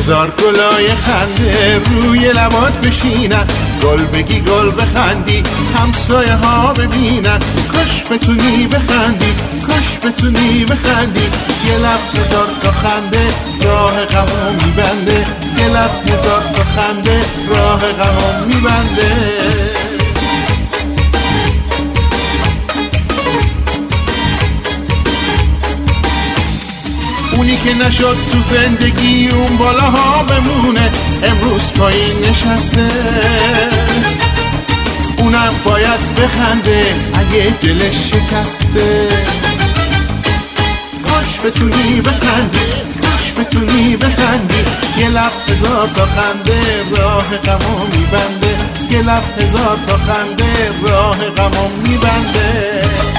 هزار گلای خنده روی لبات بشینن، گل بگی گل بخندی همسایه ها ببینن. کاش بتونی بخندی، کاش بتونی بخندی. یه لب هزار تا خنده راه غمو میبنده، یه لب هزار تا خنده راه غمو میبنده. اونی که نشد تو زندگی اون بالاها بمونه، امروز پایین نشسته. اونم باید بخنده اگه دلش شکسته. کاش بتونی بخندی، کاش بتونی بخندی. یه لب هزار تا خنده راه غمو میبنده، یه لب هزار تا خنده راه غمو میبنده.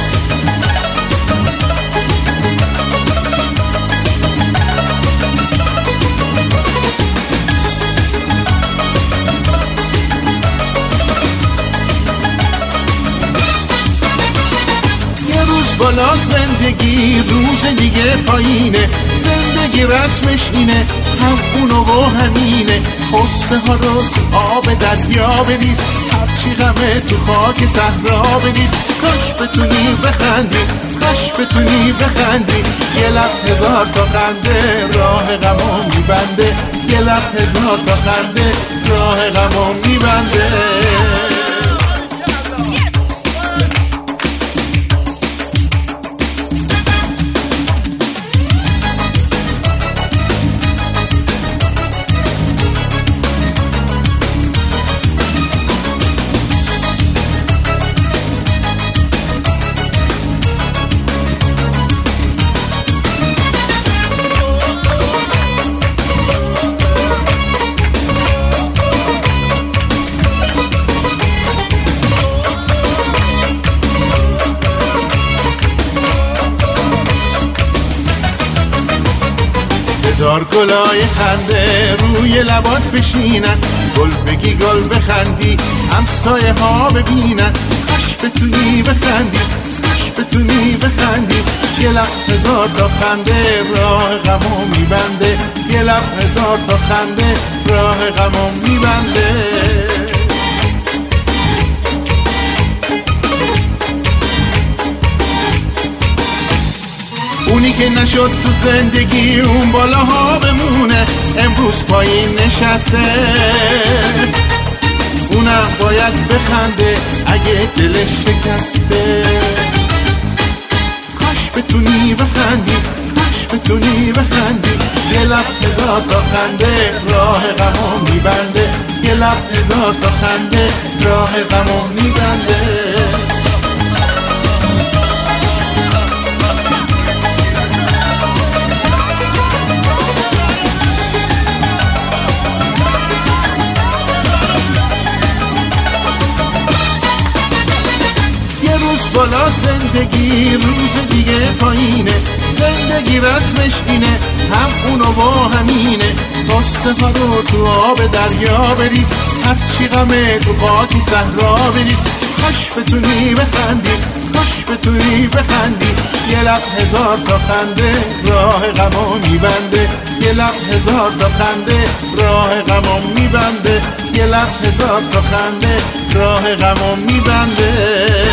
بالا زندگی، روز دیگه پایینه. زندگی رسمش اینه، هم اونو و همینه. خسته ها رو تو آب دریا بریز، هرچی غمه تو خاک صحرا بریز. کاش بتونی بخندی، کاش بتونی بخندی. یه لب هزار تا خنده راه غمو میبنده، یه لب هزار تا خنده راه غمو میبنده. هزار گلای خنده روی لبات بشینن، گل بگی گل بخندی همسایه ها ببینن. کاش بتونی بخندی، کاش بتونی بخندی. یه لب هزار تا خنده راه غمو میبنده، یه لب هزار تا خنده راه غمو میبنده. اونی که نشد تو زندگی اون بالاها بمونه، امروز پایین نشسته. اونم باید بخنده اگه دلش شکسته. کاش بتونی بخندی، کاش بتونی بخندی. یه لب هزار تا خنده راه غمو میبنده، یه لب هزار تا خنده راه غمو میبنده. روز بالا زندگی، روز دیگه پایینه. زندگی رسمش اینه، هم اونو و همینه. قصه ها رو تو آب دریا بریز، هرچی غمه تو خاکی صحرا بریز. کاش بتونی بخندی، کاش بتونی بخندی. یه لب هزار تا خنده راه غمو میبنده، یه لب هزار تا خنده راه غمو میبنده، یه لب هزار تا خنده راه غمو میبنده.